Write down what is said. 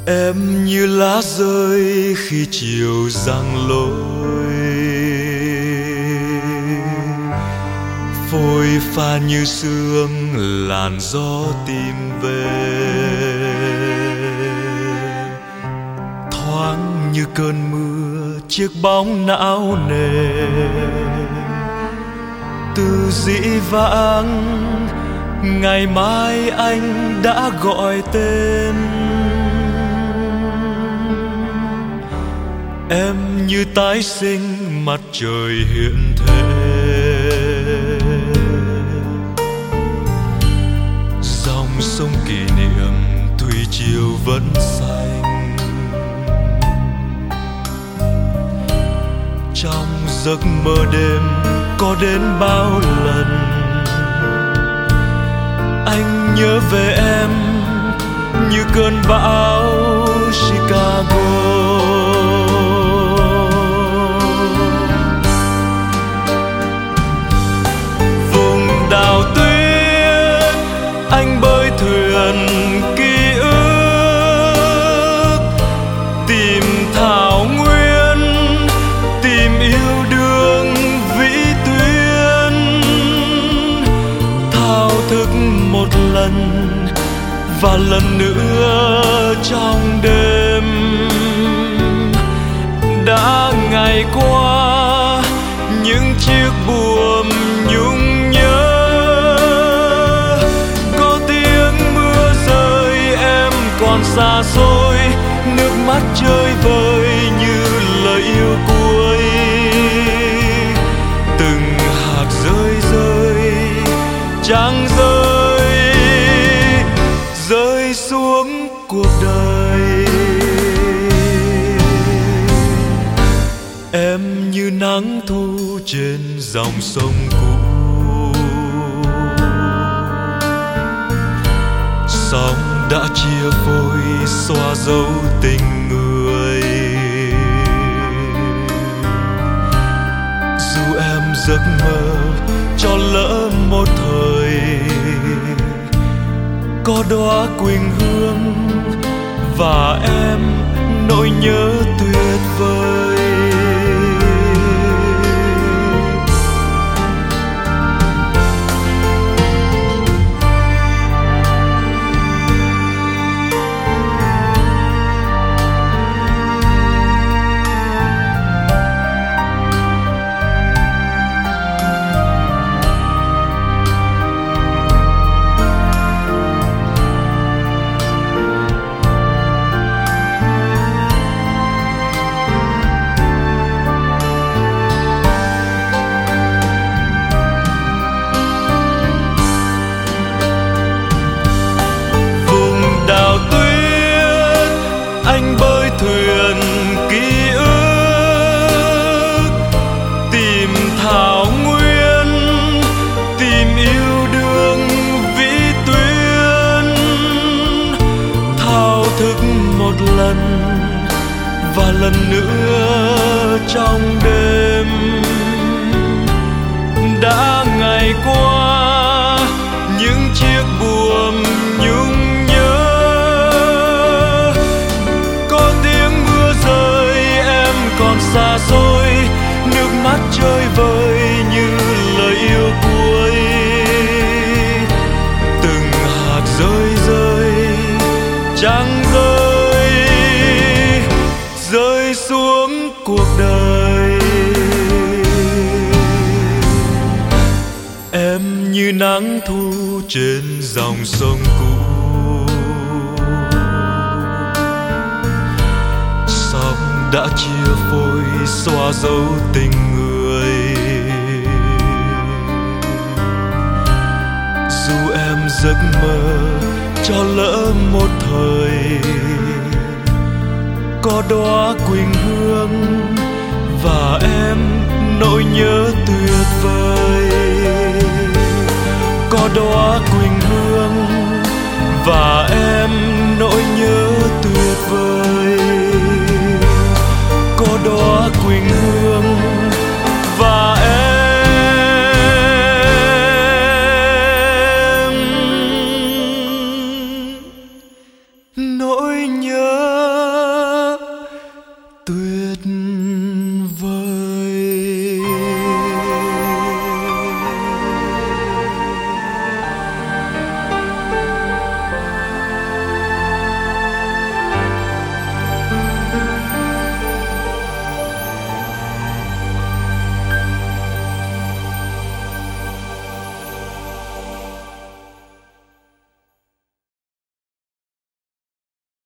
Em như lá rơi khi chiều giăng lối, phôi pha như sương làn gió tìm về, thoáng như cơn mưa chiếc bóng não nề, từ dĩ vãng ngày mai anh đã gọi tên. Em như tái sinh mặt trời hiện thế, dòng sông kỷ niệm thủy triều vẫn xanh. Trong giấc mơ đêm có đến bao lần anh nhớ về em như cơn bão Chicago. Đào tuyết anh bơi thuyền ký ức, tìm thảo nguyên, tìm yêu đương vĩ tuyến, thao thức một lần và lần nữa trong đêm. Đã ngày qua những chiếc buồm nhung nhớ, còn xa xôi nước mắt chơi vơi như lời yêu cuối. Từng hạt rơi rơi chẳng rơi xuống cuộc đời. Em như nắng thu trên dòng sông cũ, sóng đã chia phôi xóa dấu tình người. Dù em giấc mơ cho lỡ một thời, có đóa quỳnh hương và em nỗi nhớ tuyệt vời. Anh bơi thuyền ký ức, tìm thảo nguyên, tìm yêu đương vĩ tuyến, thao thức một lần và lần nữa trong đêm. Đã ngày qua những chiếc buồm nhung nhớ, còn xa xôi nước mắt chơi vơi như lời yêu cuối. Từng hạt rơi rơi chẳng rơi xuống cuộc đời. Em như nắng thu trên dòng sông cũ, đã chia phôi xóa dấu tình người. Dù em giấc mơ cho lỡ một thời, có đóa quỳnh hương và em nỗi nhớ tuyệt vời. Có đóa quỳnh hương và em nỗi nhớ tuyệt vời. Có đóa quỳnh hương và em nỗi nhớ